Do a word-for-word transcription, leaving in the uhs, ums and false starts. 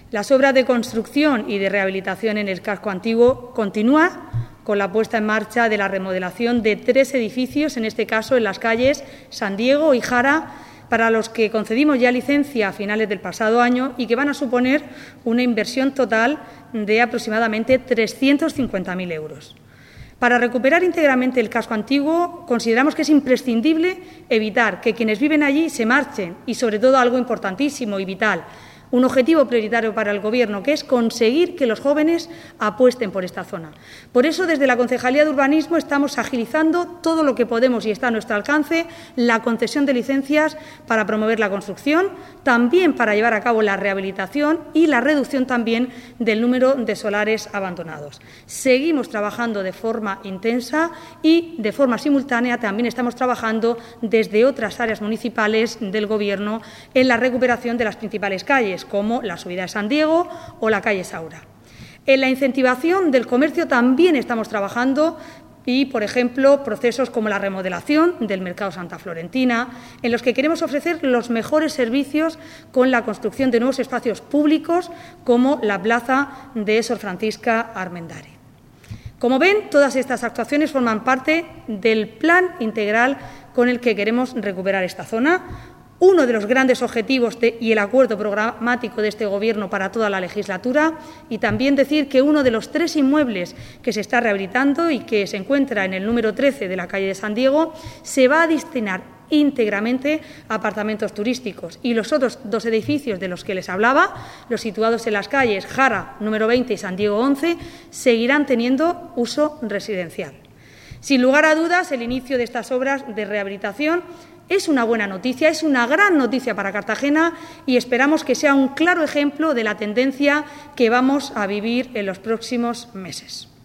Las obras de construcción y de rehabilitación en el casco antiguo continúan con la puesta en marcha de la remodelación de tres edificios, en este caso en las calles San Diego y Jara, para los que concedimos ya licencia a finales del pasado año y que van a suponer una inversión total de aproximadamente trescientos cincuenta mil euros. Para recuperar íntegramente el casco antiguo, consideramos que es imprescindible evitar que quienes viven allí se marchen y, sobre todo, algo importantísimo y vital, un objetivo prioritario para el Gobierno, que es conseguir que los jóvenes apuesten por esta zona. Por eso, desde la Concejalía de Urbanismo estamos agilizando todo lo que podemos y está a nuestro alcance, la concesión de licencias para promover la construcción, también para llevar a cabo la rehabilitación y la reducción también del número de solares abandonados. Seguimos trabajando de forma intensa y, de forma simultánea, también estamos trabajando desde otras áreas municipales del Gobierno en la recuperación de las principales calles, como la subida de San Diego o la calle Saura. En la incentivación del comercio también estamos trabajando y, por ejemplo, procesos como la remodelación del Mercado Santa Florentina, en los que queremos ofrecer los mejores servicios con la construcción de nuevos espacios públicos como la plaza de Sor Francisca Armendari. Como ven, todas estas actuaciones forman parte del plan integral con el que queremos recuperar esta zona. Uno de los grandes objetivos de, y el acuerdo programático de este Gobierno para toda la legislatura, y también decir que uno de los tres inmuebles que se está rehabilitando y que se encuentra en el número trece de la calle de San Diego se va a destinar íntegramente a apartamentos turísticos, y los otros dos edificios de los que les hablaba, los situados en las calles Jara número veinte y San Diego once, seguirán teniendo uso residencial. Sin lugar a dudas, el inicio de estas obras de rehabilitación es una buena noticia, es una gran noticia para Cartagena y esperamos que sea un claro ejemplo de la tendencia que vamos a vivir en los próximos meses.